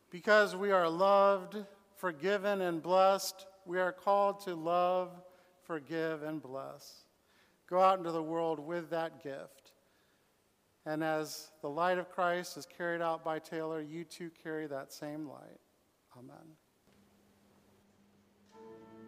Because we are loved, forgiven, and blessed, we are called to love, forgive, and bless. Go out into the world with that gift. And as the light of Christ is carried out by Taylor, you too carry that same light. Amen.